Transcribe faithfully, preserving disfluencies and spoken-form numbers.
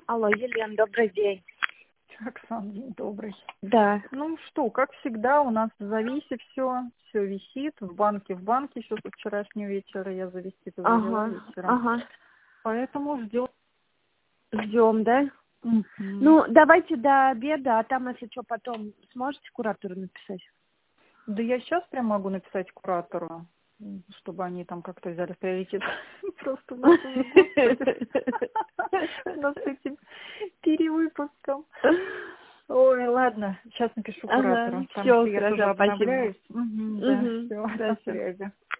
Алло, Елена, добрый день. Оксан, день добрый. Да. Ну что, как всегда, у нас в зависе все, все висит, в банке, в банке, еще со вчерашнего вечера я завести завела Ага, вечером. ага. Поэтому ждем. Ждем, да? Угу. Ну, давайте до обеда, а там, если что, потом сможете куратору написать? Да я сейчас прям могу написать куратору, чтобы они там как-то взяли приоритет. Просто у нас уже, господи, у нас с этим перевыпуском. Ой, ладно, сейчас напишу куратору, Ага, потому все, что я тоже хорошо, спасибо. обновляюсь. Угу, да, Угу, все, да, на все. связи.